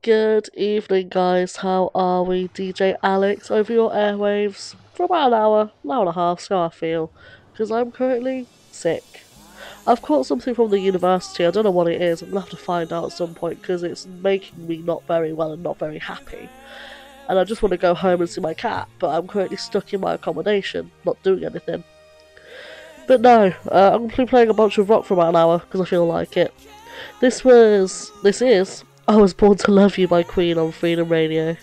Good evening, guys. How are we? DJ Alex over your airwaves for about an hour and a half, so I feel, because I'm currently sick. I've caught something from the university. I don't know what it is. I'm gonna have to find out at some point because it's making me not very well and not very happy. And I just want to go home and see my cat, but I'm currently stuck in my accommodation, not doing anything. But no, I'm going to be playing a bunch of rock for about an hour because I feel like it. This is I Was Born to Love You by Queen on Freedom Radio.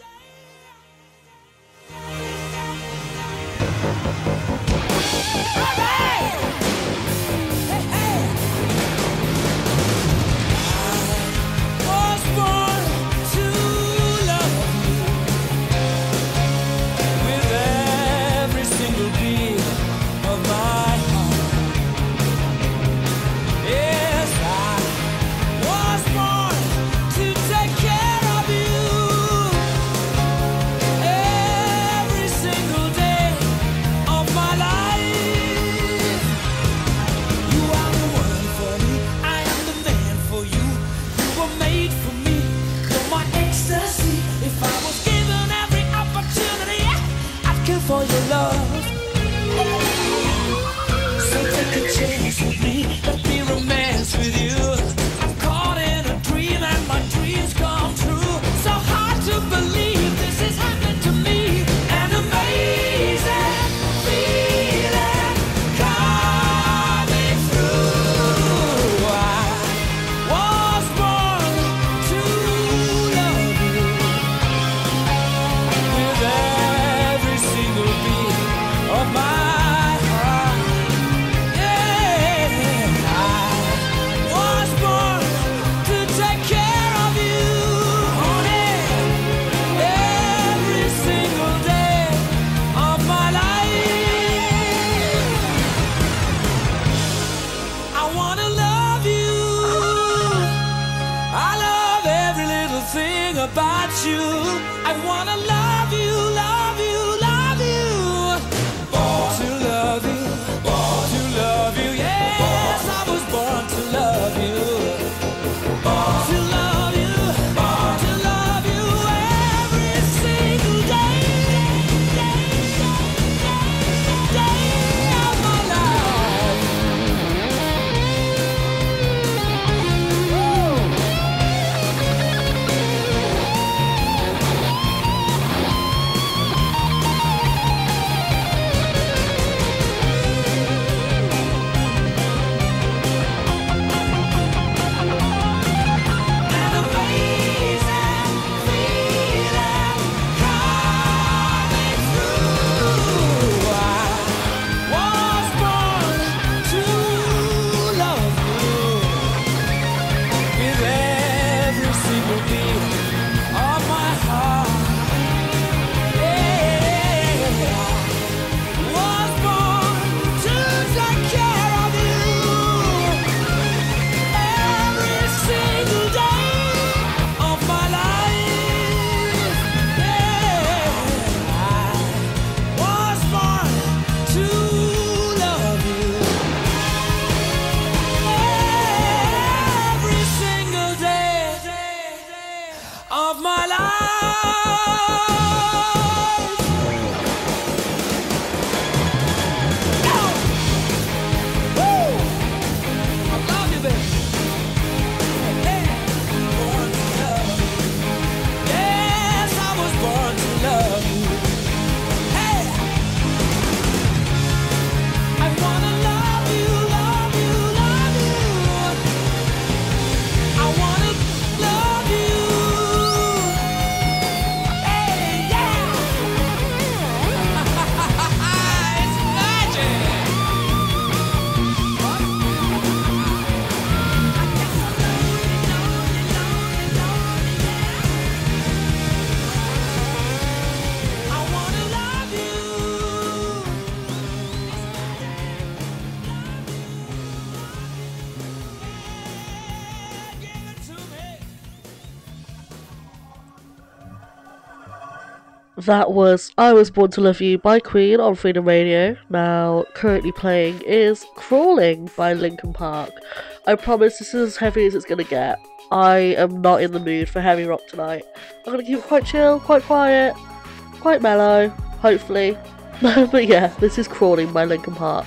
For your love, so take a chance with me. Let me romance with you. I'm caught in a dream and my dreams come true. So hard to believe this is happening to me. An amazing feeling coming through. I was born to love you with every single beat of my heart. Yeah, I was born to take care of you, honey, every single day of my life. I wanna love you. I love every little thing about you. I wanna love you, love you, love you. Born to love you, born to love you. Yes, I was born to love you. Born to love you, born to love you every single day, day of my life. An amazing feeling coming through. I was born to love you with every single beat of my heart. Yeah, I was born to take care of you every single day of my life. Yeah, I was born to love you every single day of my life. Go! Woo! I love you, baby. Born to love you. Yes, I was born to love you. Hey, I wanna love you, love you, love you. I wanna love you. Hey, yeah. It's magic. I wanna love you. Give it to me. That was I Was Born to Love You by Queen on Freedom Radio. Now, currently playing is Crawling by Linkin Park. I promise this is as heavy as it's gonna get. I am not in the mood for heavy rock tonight. I'm gonna keep it quite chill, quite quiet, quite mellow, hopefully. But yeah, this is Crawling by Linkin Park.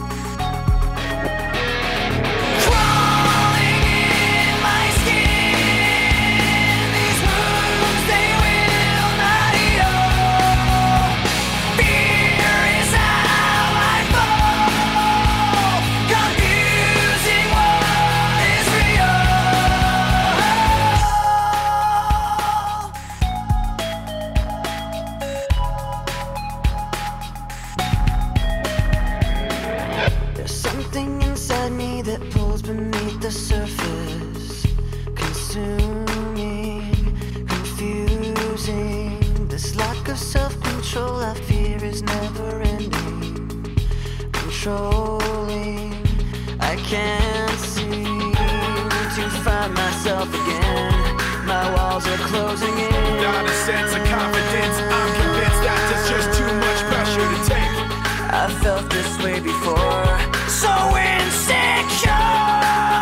Surface, consuming, confusing. This lack of self-control I fear is never ending. Controlling, I can't seem to find myself again. My walls are closing in. Not a sense of confidence. I'm convinced that there's just too much pressure to take. I felt this way before, so insecure.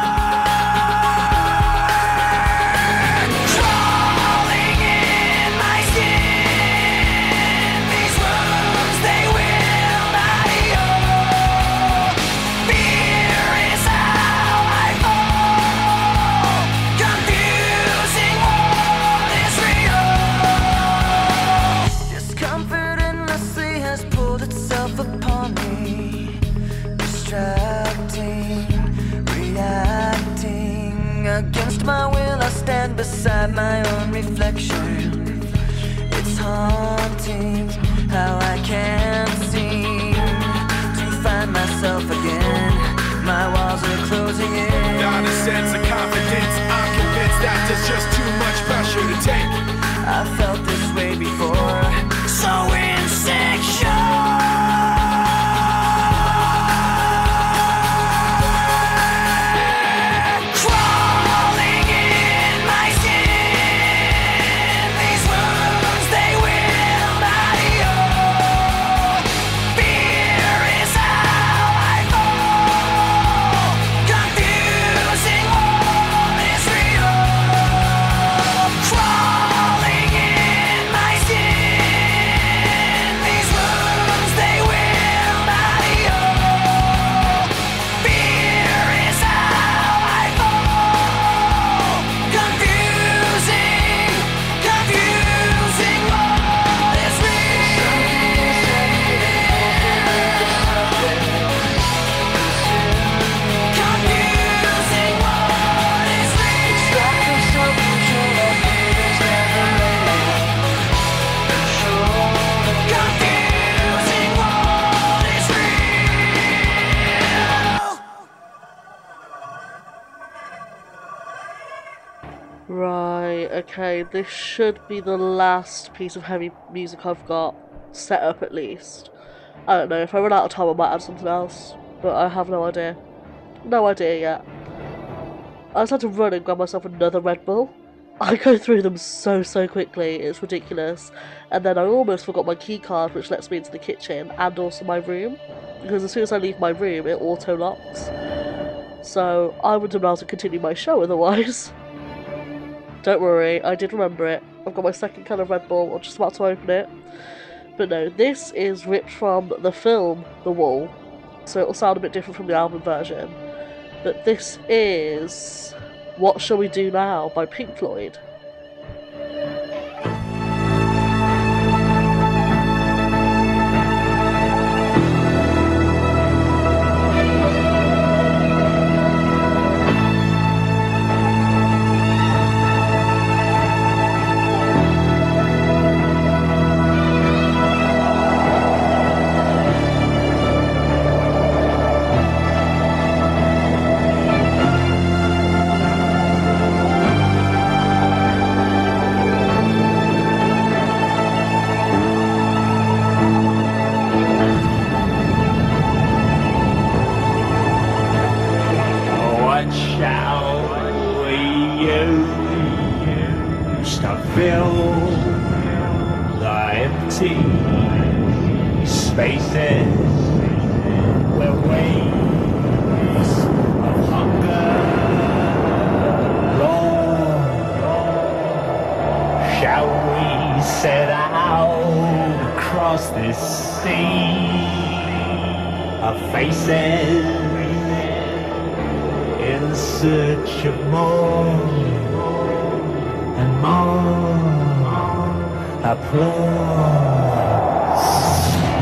Against my will, I stand beside my own reflection. It's haunting how I can't seem to find myself again. My walls are closing in. Not a sense of confidence. I'm convinced that there's just too much pressure to take. I felt this way before, so insecure. Right, okay, this should be the last piece of heavy music I've got set up at least. I don't know, if I run out of time I might add something else, but I have no idea. No idea yet. I just had to run and grab myself another Red Bull. I go through them so quickly, it's ridiculous. And then I almost forgot my key card, which lets me into the kitchen and also my room, because as soon as I leave my room it auto locks. So I wouldn't have been able to continue my show otherwise. Don't worry, I did remember it. I've got my second can of Red Bull, I'm just about to open it. But no, this is ripped from the film The Wall, so it'll sound a bit different from the album version. But this is What Shall We Do Now by Pink Floyd. Waves of hunger roll sea of faces in search of more and more applause.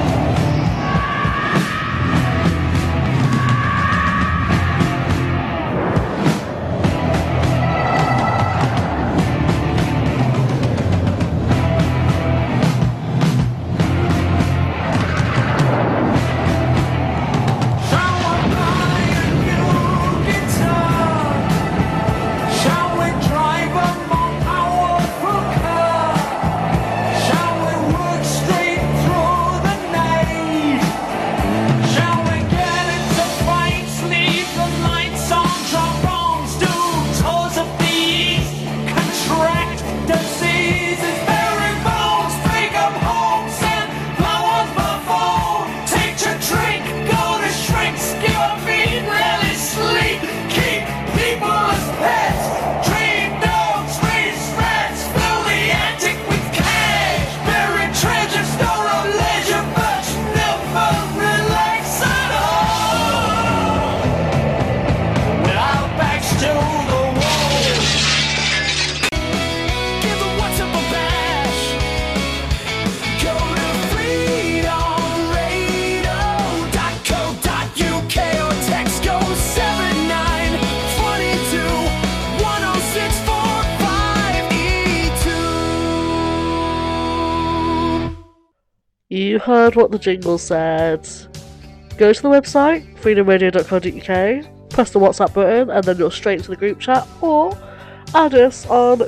You heard what the jingle said. Go to the website, freedomradio.co.uk, press the WhatsApp button, and then you're straight into the group chat, or add us on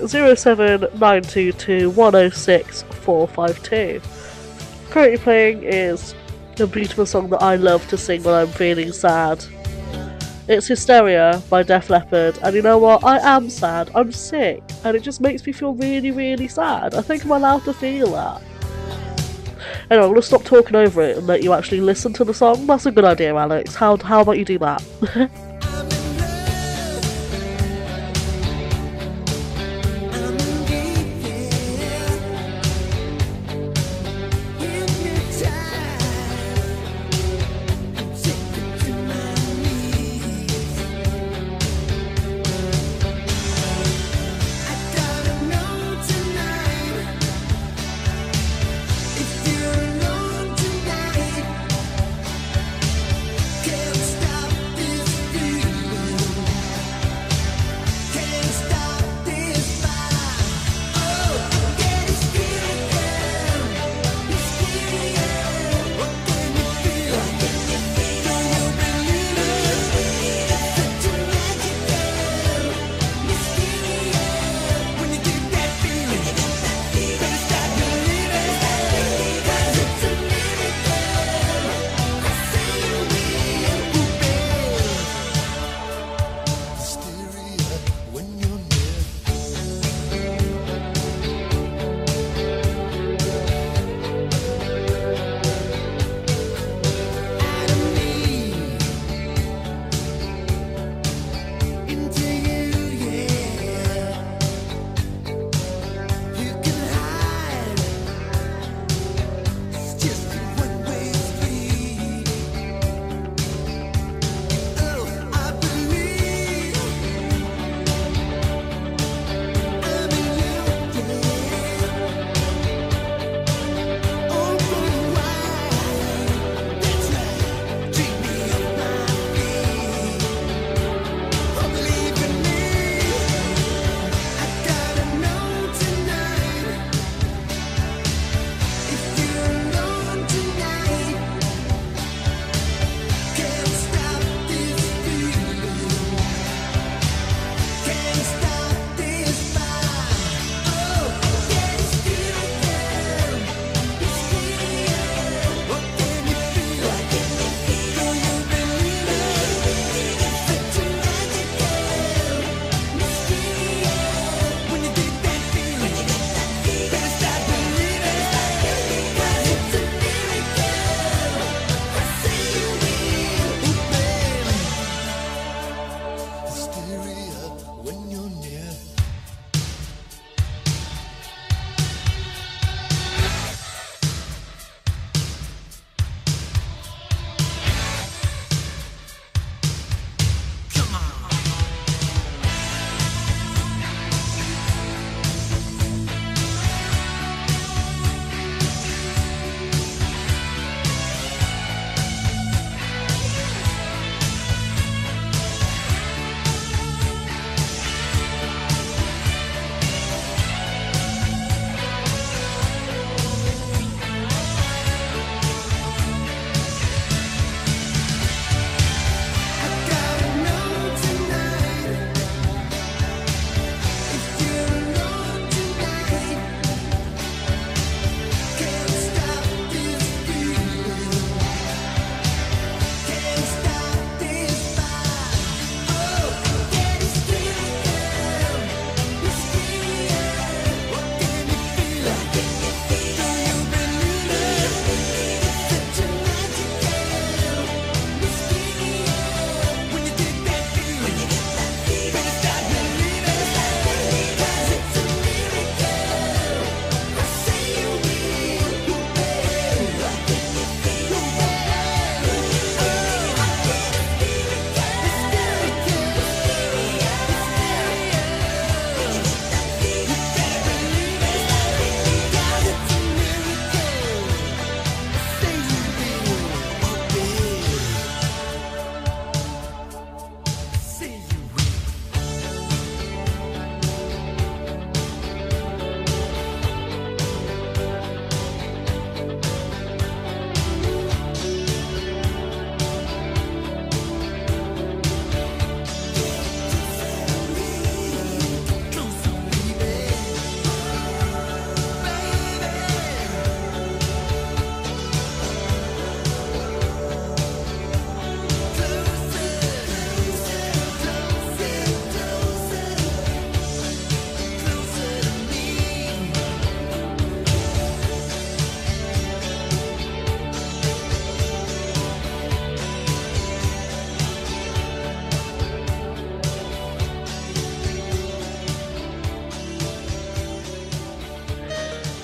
07922 106 452. Currently playing is a beautiful song that I love to sing when I'm feeling sad. It's Hysteria by Def Leppard, and you know what? I am sad. I'm sick, and it just makes me feel really, really sad. I think I'm allowed to feel that. Anyway, I'm going to stop talking over it and let you actually listen to the song. That's a good idea, Alex. How about you do that? Can't stop this feeling.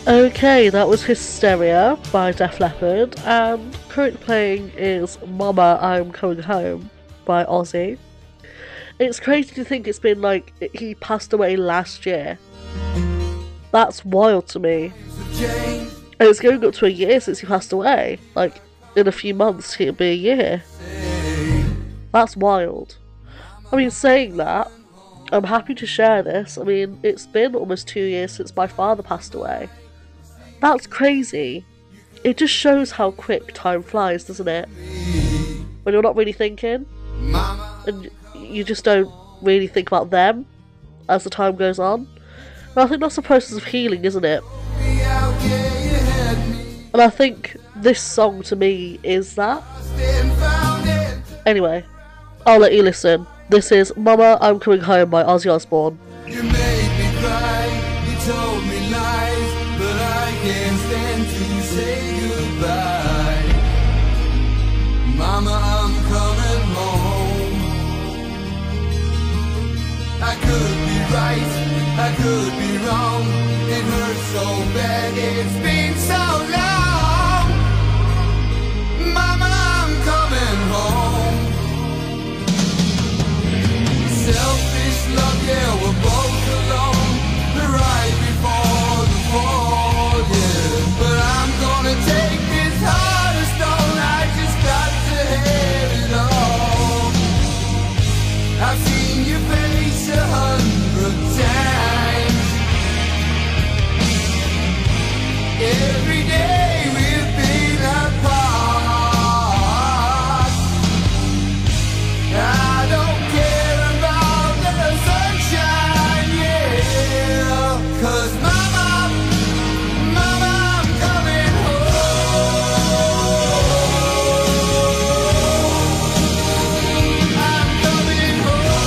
Okay, that was Hysteria by Def Leppard, and currently playing is Mama I'm Coming Home by Ozzy. It's crazy to think it's been like, he passed away last year. That's wild to me. And it's going up to a year since he passed away. Like, in a few months it'll be a year. That's wild. I mean, saying that, I'm happy to share this. I mean, it's been almost 2 years since my father passed away. That's crazy. It just shows how quick time flies, doesn't it? When you're not really thinking, and you just don't really think about them as the time goes on. And I think that's the process of healing, isn't it? And I think this song to me is that. Anyway, I'll let you listen. This is Mama I'm Coming Home by Ozzy Osbourne. You made me cry, you told me lies, but I can't stand to say goodbye. Mama, I'm coming home. I could be right, I could be wrong. It hurts so bad, it's been so long. Mama, I'm coming home. Selfish love, yeah, we're both alone. Right before the fall, yeah. But I'm gonna take this heart of stone. I just got to have it all. I've seen your face 100 times. Every day we've been apart. I don't care about the sunshine, yeah. 'Cause mama, mama, I'm coming home. I'm coming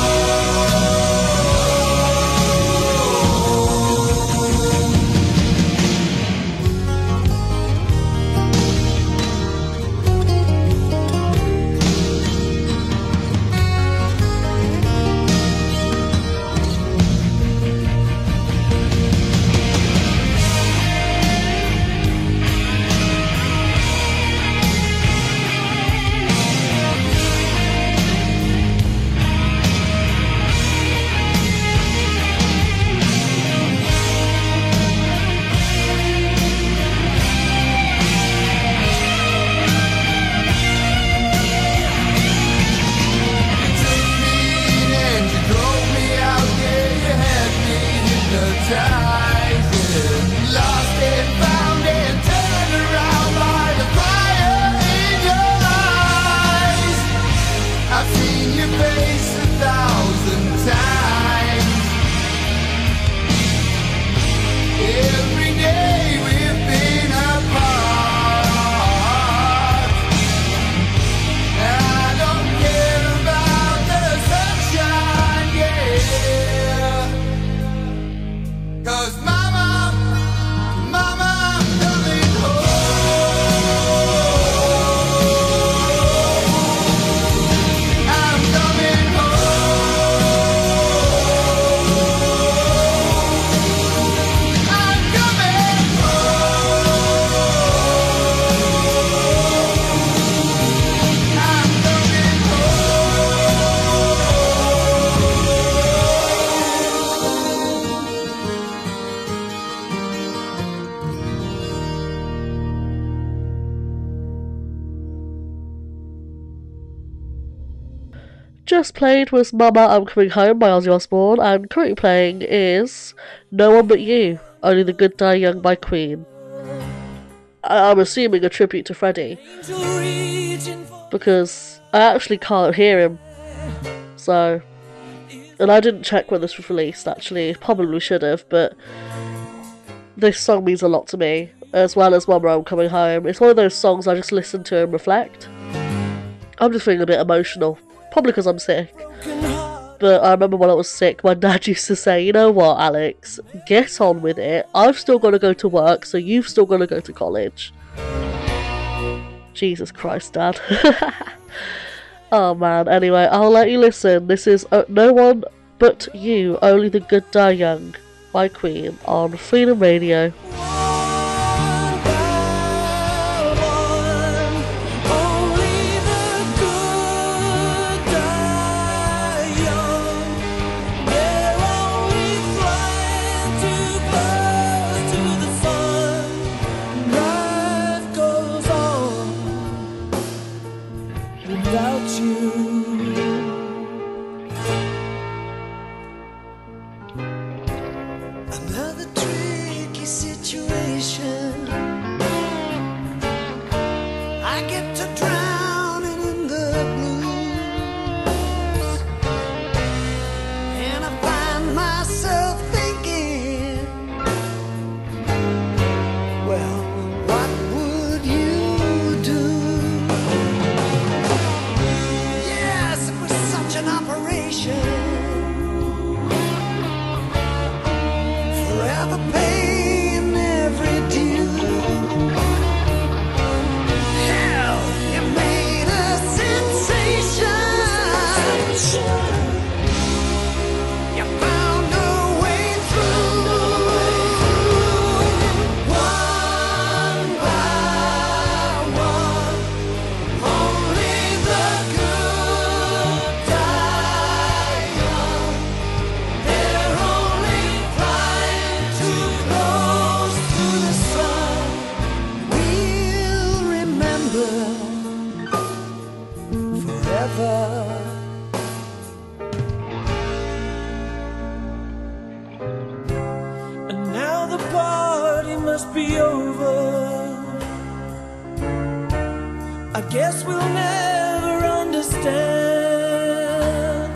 Just played was Mama I'm Coming Home by Ozzy Osbourne, and currently playing is No One But You, Only the Good Die Young by Queen. I'm assuming a tribute to Freddie, because I actually can't hear him. So, and I didn't check when this was released actually, probably should have, but this song means a lot to me, as well as Mama I'm Coming Home. It's one of those songs I just listen to and reflect. I'm just feeling a bit emotional. Probably because I'm sick. But I remember when I was sick, my dad used to say, you know what, Alex, get on with it. I've still got to go to work, so you've still got to go to college. Jesus Christ, Dad. Oh man, anyway, I'll let you listen. This is No One But You, Only the Good Die Young by Queen on Freedom Radio. separation, forever paying every due. Hell, you made a sensation. You found a way through. One by one, only the good die young. They're only flying too close to the sun. We'll remember forever. And now the party must be over. I guess we'll never understand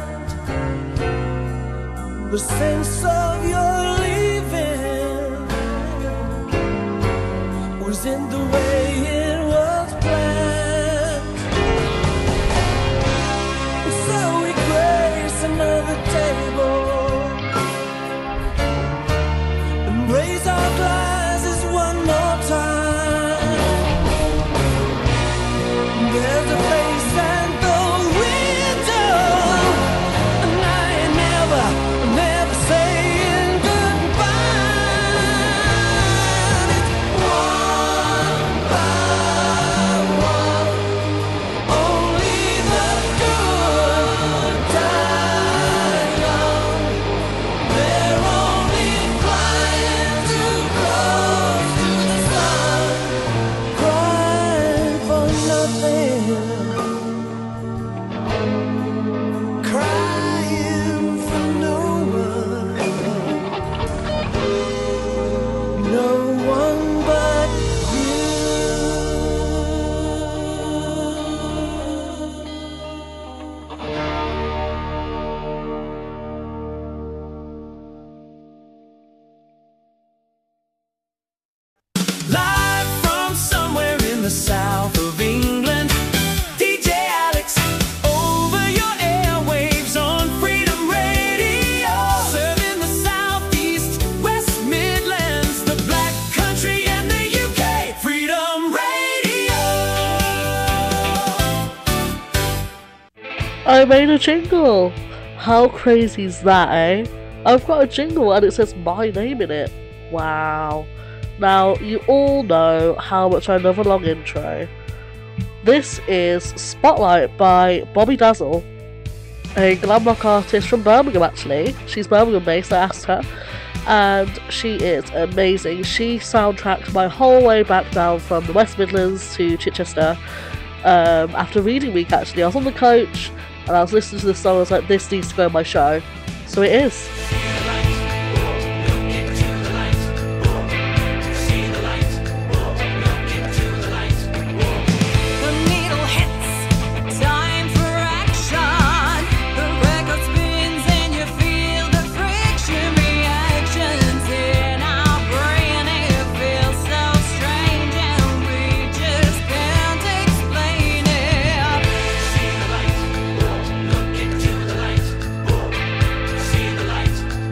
the sense of your leaving was in the way it was planned. So we grace another table and raise our glasses one more time. There's a face and the window, and I ain't never saying goodbye. It's one by one, only the good die young. They're only flying too close to the sun, crying for nothing, crying for no one but you. Live from somewhere in the south of England, DJ Alex, over your airwaves on Freedom Radio. Serving the southeast, West Midlands, the Black Country and the UK. Freedom Radio. I made a jingle! How crazy is that, eh? I've got a jingle and it says my name in it. Wow. Now, you all know how much I love a long intro. This is Spotlight by Bobby Dazzle, a glam rock artist from Birmingham actually. She's Birmingham based, I asked her, and she is amazing. She soundtracked my whole way back down from the West Midlands to Chichester. After reading week actually, I was on the coach and I was listening to this song. I was like, this needs to go on my show, so it is. The needle hits, time for action. The record spins and you feel the friction reactions in our brain. It feels so strange and we just can't explain it. See the light, look into the light. See the light,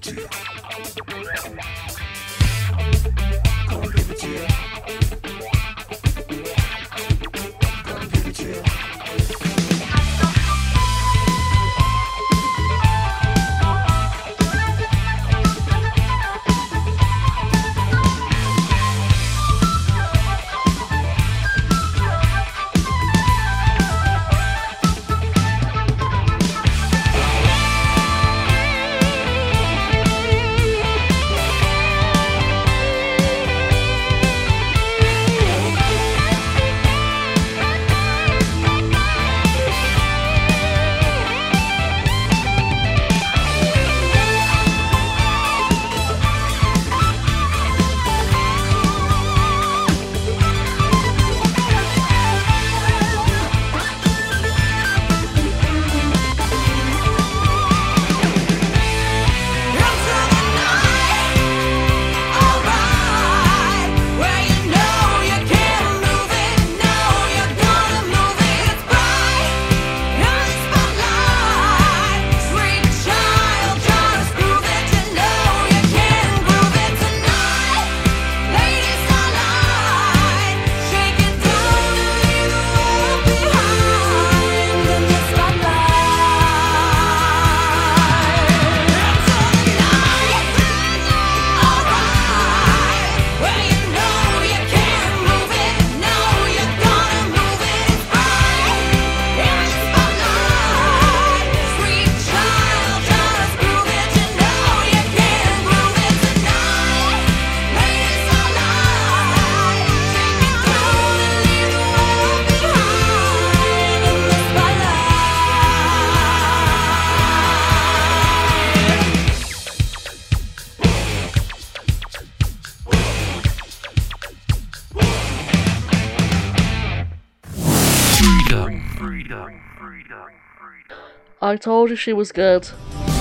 I told you she was good.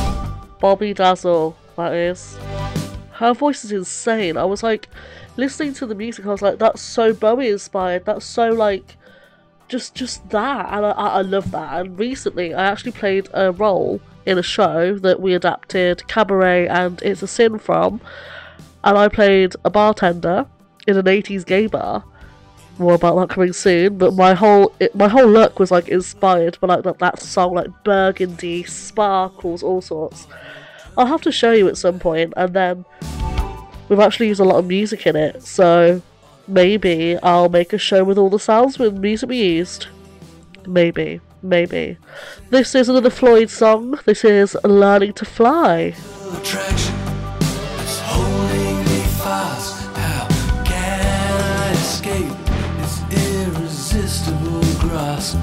Bobby Dazzle, that is. Her voice is insane. I was like, listening to the music, I was like, that's so Bowie inspired. That's so like, just that. And I love that. And recently, I actually played a role in a show that we adapted Cabaret and It's a Sin from. And I played a bartender in an 80s gay bar. More about that coming soon, but my whole look was like inspired by like that song, like burgundy, sparkles, all sorts. I'll have to show you at some point, and then we've actually used a lot of music in it, so maybe I'll make a show with all the sounds with music we used. Maybe. This is another Floyd song. This is Learning to Fly. Attraction is holding me fast. How can I escape its irresistible grasp?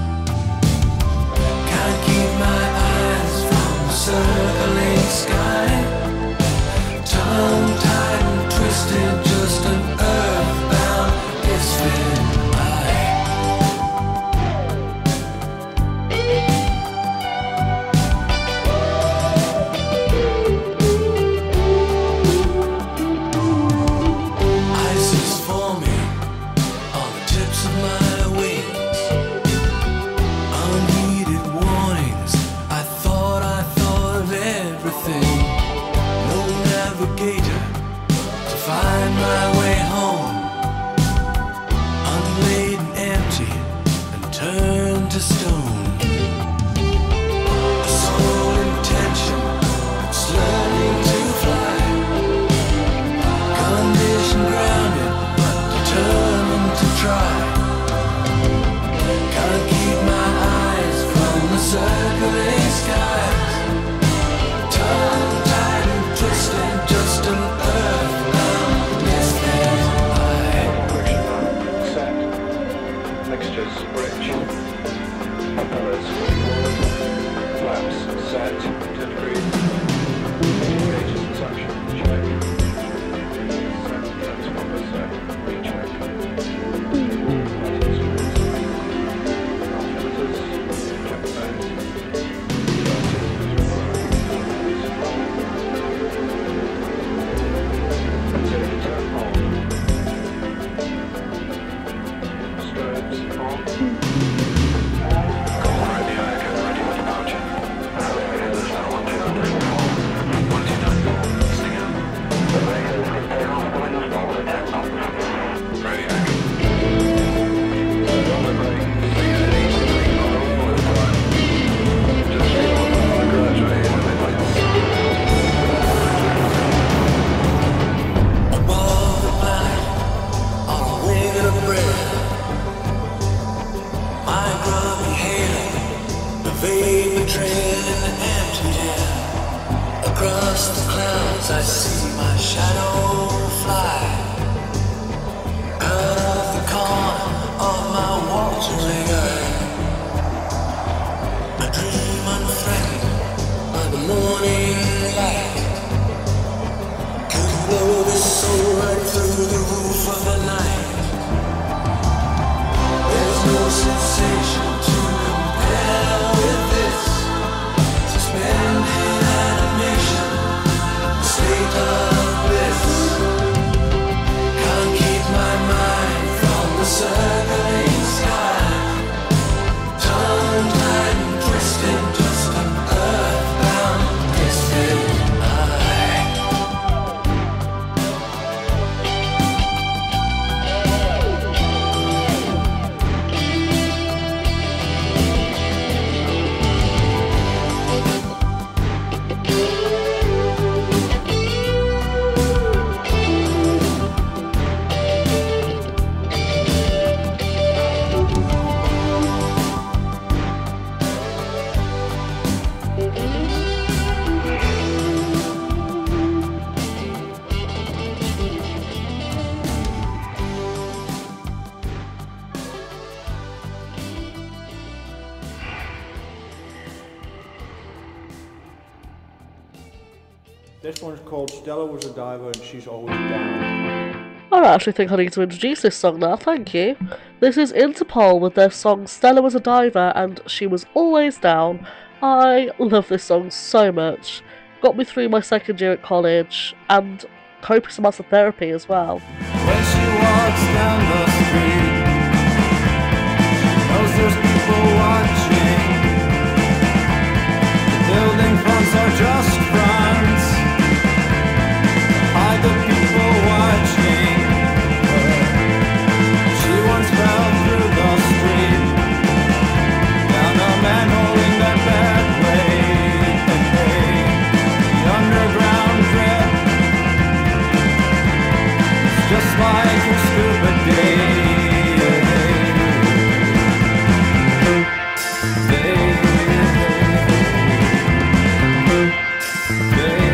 Can't keep my eyes from the circling sky. Tongue-tied and twisted, just an earthbound misfit. this one's called Stella Was a Diver and She's Always Down. I actually think I need to introduce this song now, thank you. This is Interpol with their song Stella Was a Diver and She Was Always Down. I love this song so much. Got me through my second year at college and copious amounts of therapy as well. When she walks down the street, she knows there's people watching. The building fronts are just fronts. Hide the people watching her. She once fell through the street, down a manhole in that bad way. The underground drip, just like your stupid day. Day.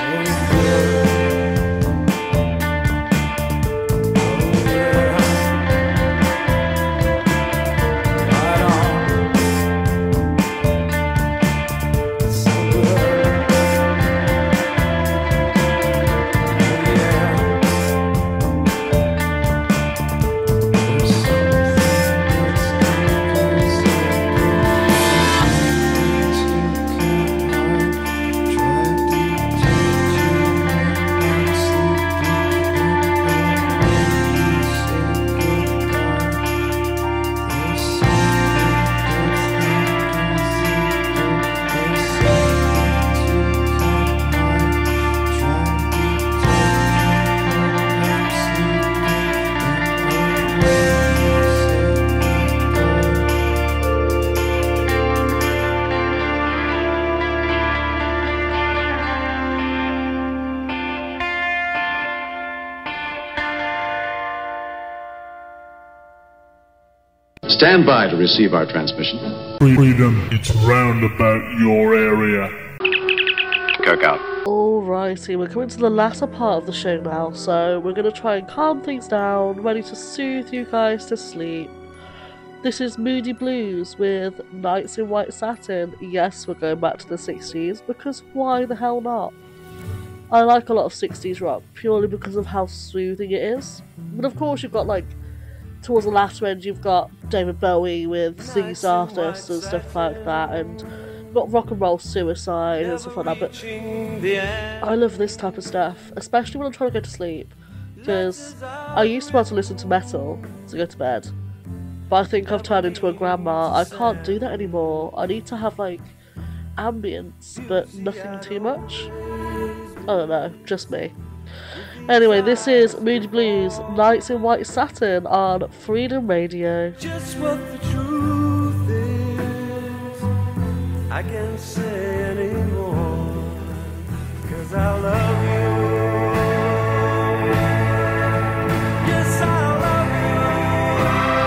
Stand by to receive our transmission. Freedom, it's round about your area. Kirk out. Alrighty, we're coming to the latter part of the show now, so we're going to try and calm things down, ready to soothe you guys to sleep. This is Moody Blues with Nights in White Satin. Yes, we're going back to the 60s, because why the hell not? I like a lot of 60s rock, purely because of how soothing it is. But of course you've got like, towards the latter end you've got David Bowie with Ziggy Stardust and stuff like that, and you've got Rock and Roll Suicide and stuff like that, but I love this type of stuff, especially when I'm trying to go to sleep, because I used to be able to listen to metal to go to bed, but I think I've turned into a grandma. I can't do that anymore. I need to have like ambience, but nothing too much. I don't know, just me. Anyway, this is Moody Blues, Nights in White Satin on Freedom Radio. Just what the truth is, I can't say anymore, 'cause I love you. Yes, I love you.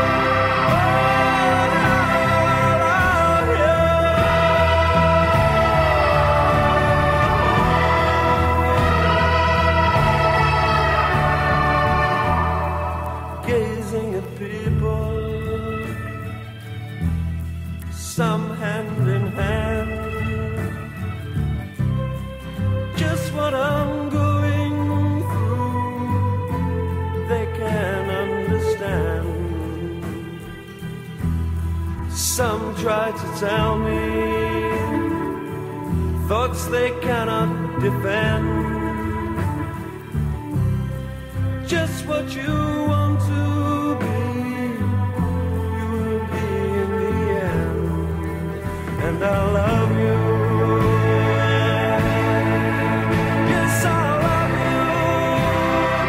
Gazing at people, some hand in hand, just what I'm going through, they can understand. Some try to tell me thoughts they cannot defend. Just what you want to be, you will be in the end. And I love you. Yes, I love you.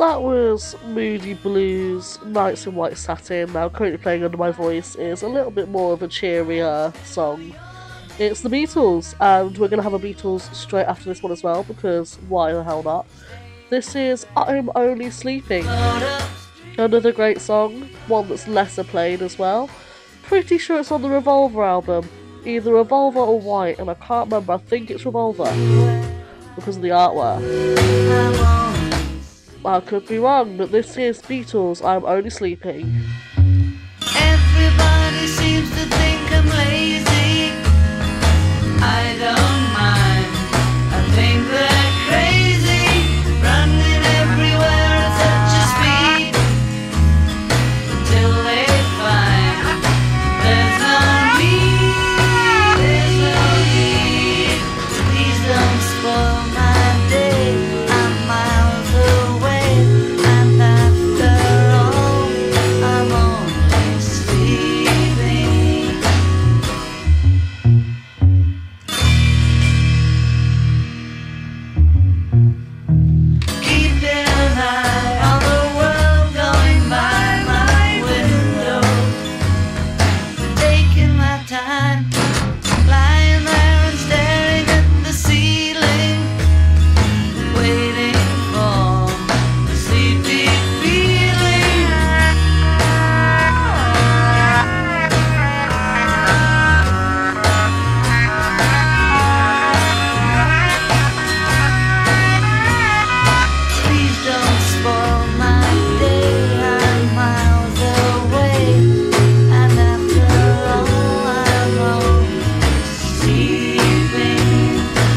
That was Moody Blues, Nights in White Satin. Now currently playing under my voice is a little bit more of a cheerier song. It's the Beatles, and we're going to have a Beatles straight after this one as well, because why the hell not? This is I'm Only Sleeping. Another great song, one that's lesser played as well. Pretty sure it's on the Revolver album, either Revolver or White, and I can't remember, I think it's Revolver, because of the artwork. I could be wrong, but this is Beatles, I'm Only Sleeping. Everybody seems to think I'm lazy. I don't mind. I think they're crazy, running everywhere at such a speed, until they find there's no need, there's no need. Please don't spoil my day. I'm miles away, and after all, I'm only sleeping. Keeping an eye on the world going by my window, taking my time, lying there and staring at the ceiling, waiting for a sleepy feeling. Please don't spoil my day. I'm miles away, and after all, I'm only sleeping.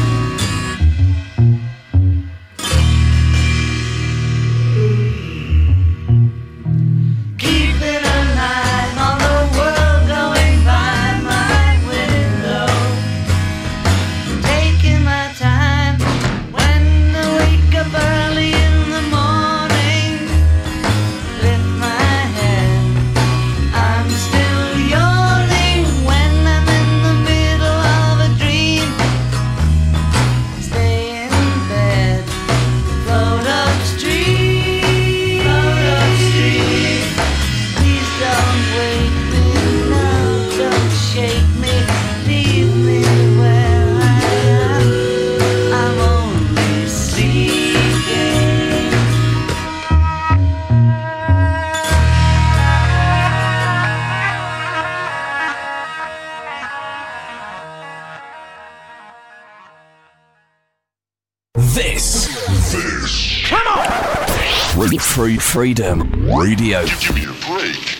Keeping an eye on the world going by my window, taking my time. When I wake up early in the morning, lift my head, I'm still yawning. When I'm in the middle of a dream, stay in bed, float upstream, float upstream. Please don't wake me now, don't shake me, leave me where I am. I'm only sleeping. This. Come on! Free Freedom Radio. Give me a break.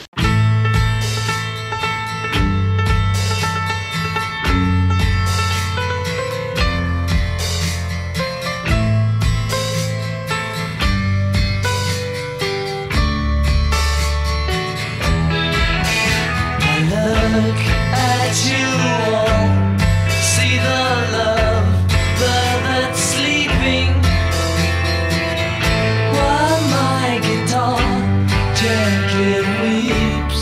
I look at you all, see the love that's sleeping, while my guitar gently weeps.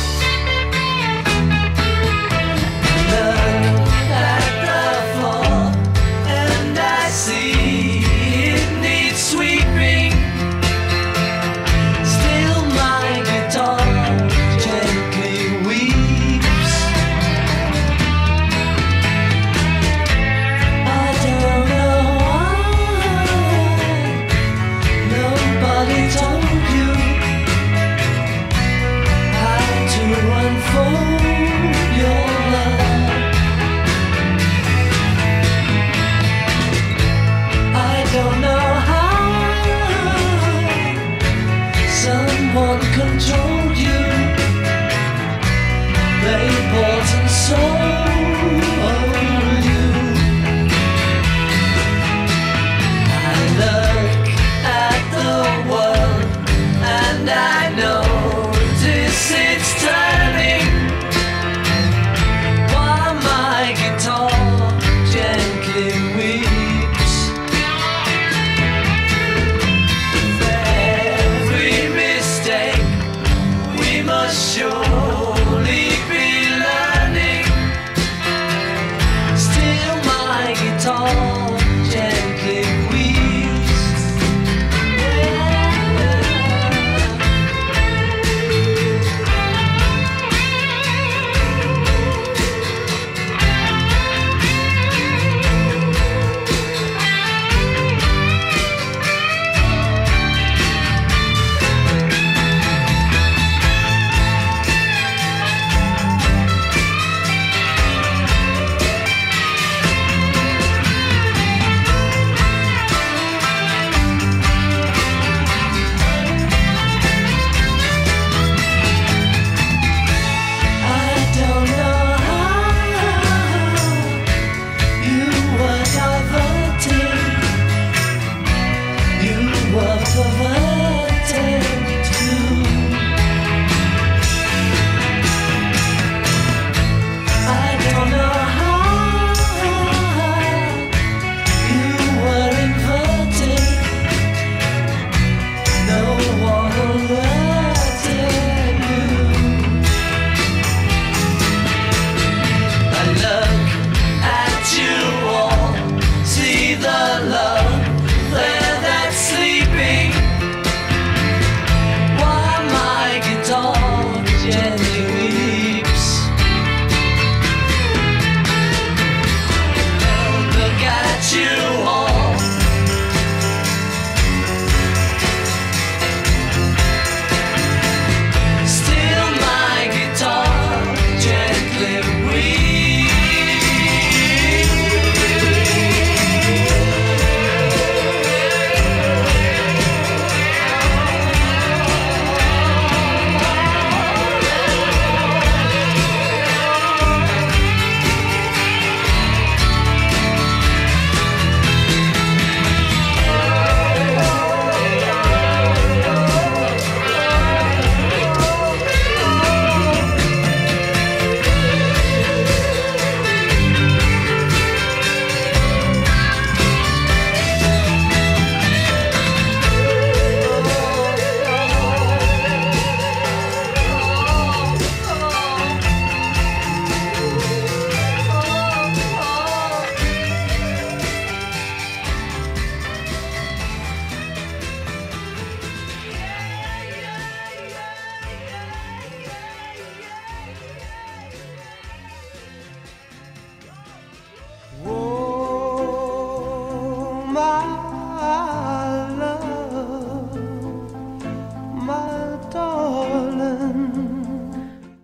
Look at the floor, and I see it needs sweeping. Still my guitar gently weeps. I don't know why nobody told you how to unfold your love. I don't know how someone controlled you. They bought and sold you. I look at the world, and I notice it's turning, while my guitar gently weeps. Every mistake we must surely be learning. Still my guitar gently weeps.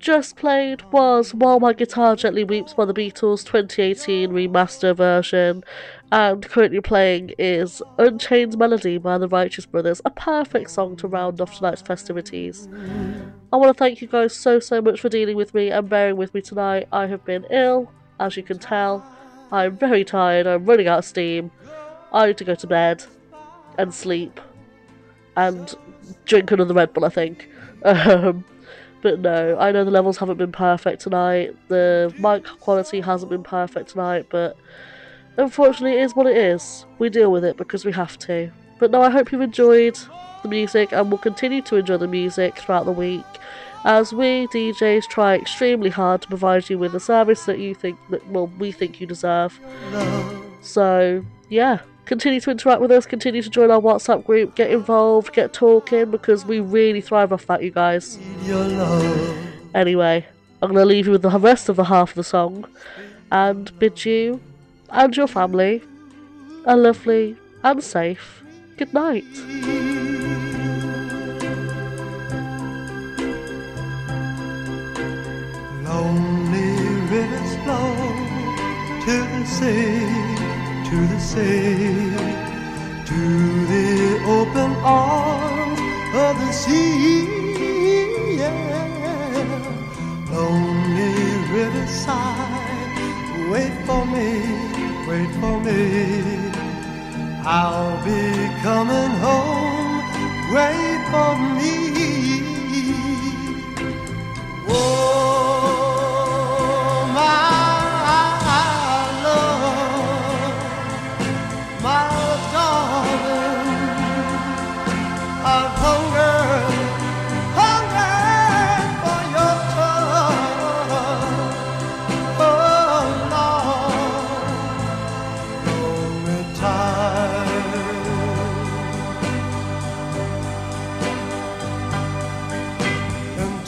just played was While My Guitar Gently Weeps by the Beatles 2018 remaster version, and currently playing is Unchained Melody by the Righteous Brothers, a perfect song to round off tonight's festivities. I want to thank you guys so much for dealing with me and bearing with me tonight. I have been ill, as you can tell. I'm very tired, I'm running out of steam. I need to go to bed and sleep and drink another Red Bull, I think. But no, I know the levels haven't been perfect tonight, the mic quality hasn't been perfect tonight, but unfortunately it is what it is. We deal with it because we have to. But no, I hope you've enjoyed the music and will continue to enjoy the music throughout the week, as we DJs try extremely hard to provide you with a service that we think you deserve. So yeah, continue to interact with us, continue to join our WhatsApp group, get involved, get talking, because we really thrive off that, you guys. Anyway, I'm going to leave you with the rest of the half of the song and bid you and your family a lovely and safe good night. Lonely rivers flow to the sea, to the sea, to the open arms of the sea. Yeah. Lonely riverside, wait for me, wait for me. I'll be coming home, wait for me. Oh, my love, my darling, I've hungered for your touch. Oh, Lord, lonely time. And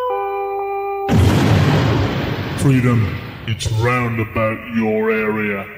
Freedom, it's round about your area.